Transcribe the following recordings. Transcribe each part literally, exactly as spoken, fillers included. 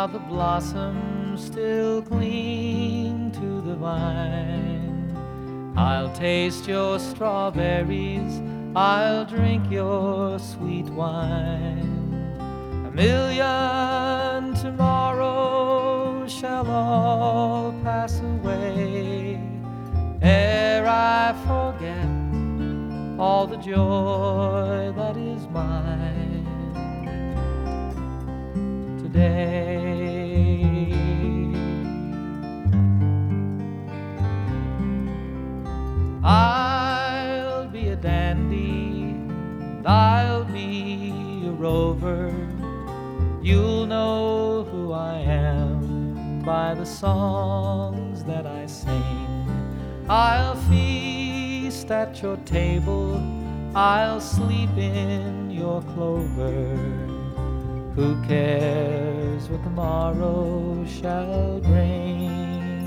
while the blossoms still cling to the vine. I'll taste your strawberries, I'll drink your sweet wine. A million tomorrows shall all pass away ere I forget all the joy that is mine today. I'll be a dandy, and I'll be a rover. You'll know who I am by the songs that I sing. I'll feast at your table, I'll sleep in your clover. Who cares what tomorrow shall bring?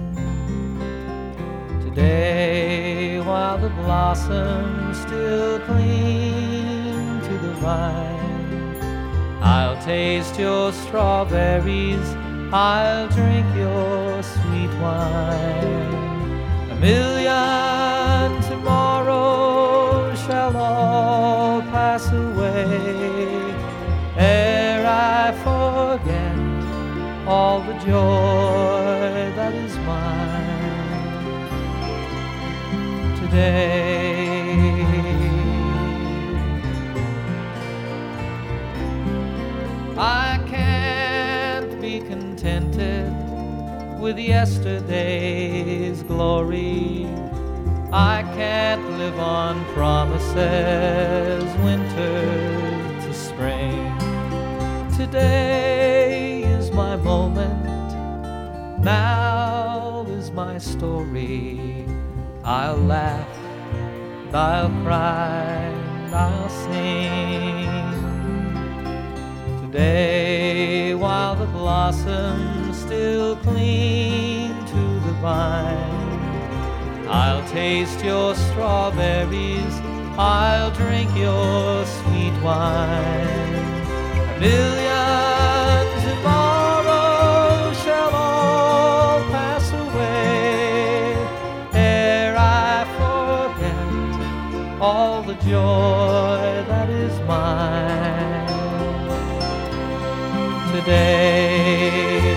Today, while the blossoms still cling to the vine, I'll taste your strawberries, I'll drink your sweet wine. A million tomorrows shall all pass away ere I forget all the joy that is mine today. I can't be contented with yesterday's glory. I can't live on promises, winter to spring. Today is my moment, now is my story. I'll laugh, and I'll cry, and I'll sing. Today, while the blossoms still cling to the vine, I'll taste your strawberries, I'll drink your sweet wine. A million tomorrows shall all pass away ere I forget all the joy that is mine today.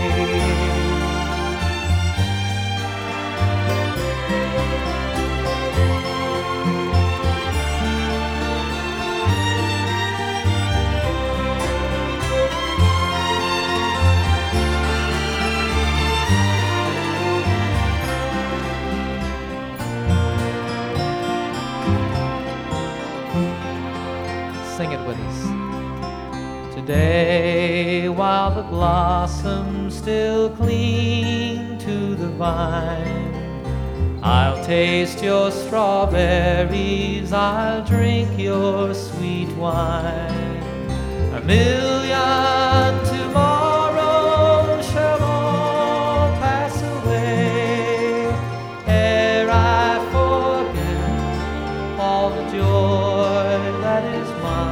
Sing it with us. Today, while the blossoms still cling to the vine, I'll taste your strawberries, I'll drink your sweet wine. A million tomorrows shall all pass away ere I forget all the joy that is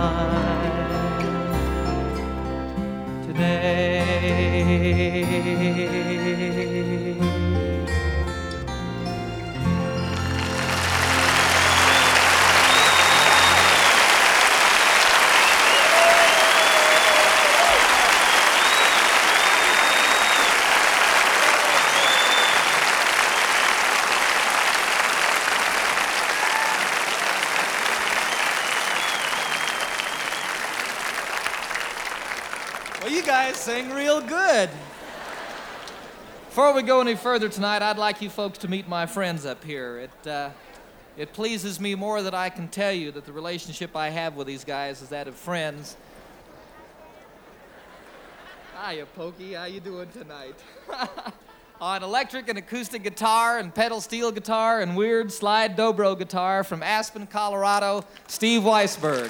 mine today. Well, you guys sing real good. Before we go any further tonight, I'd like you folks to meet my friends up here. It, uh, it pleases me more that I can tell you that the relationship I have with these guys is that of friends. Hiya, Pokey. How you doing tonight? On electric and acoustic guitar and pedal steel guitar and weird slide dobro guitar from Aspen, Colorado, Steve Weisberg.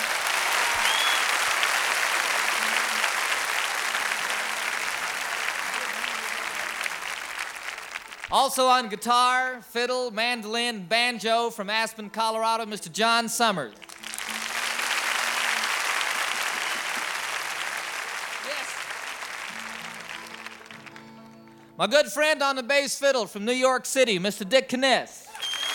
Also on guitar, fiddle, mandolin, and banjo from Aspen, Colorado, Mister John Summers. Yes. My good friend on the bass fiddle from New York City, Mister Dick Kness.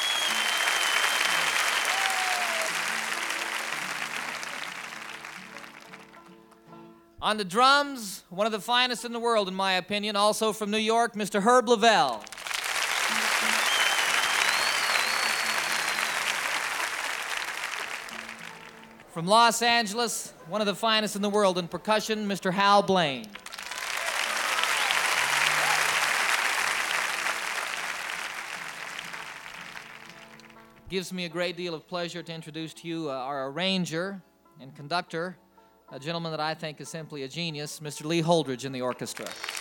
On the drums, one of the finest in the world, in my opinion, also from New York, Mister Herb Lavelle. From Los Angeles, one of the finest in the world in percussion, Mister Hal Blaine. Gives me a great deal of pleasure to introduce to you uh, our arranger and conductor, a gentleman that I think is simply a genius, Mister Lee Holdridge in the orchestra.